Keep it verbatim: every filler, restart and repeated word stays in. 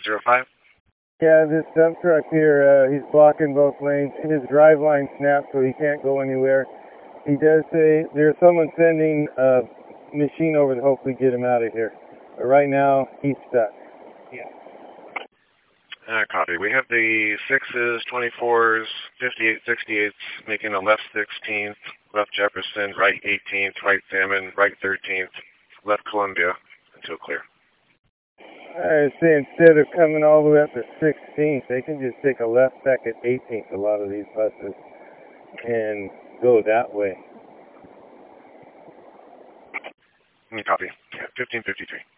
zero five. Yeah, this dump truck here, uh, he's blocking both lanes. His drive line snapped, so he can't go anywhere. He does say there's someone sending a machine over to hopefully get him out of here. But right now, he's stuck. Yeah. Uh, copy. We have the sixes, twenty-fours, fifty-eight, sixty-eights, making a left sixteenth, left Jefferson, right eighteenth, right Salmon, right thirteenth, left Columbia, until clear. I say instead of coming all the way up to sixteenth, they can just take a left back at eighteenth, a lot of these buses, and go that way. Copy. fifteen fifty-three.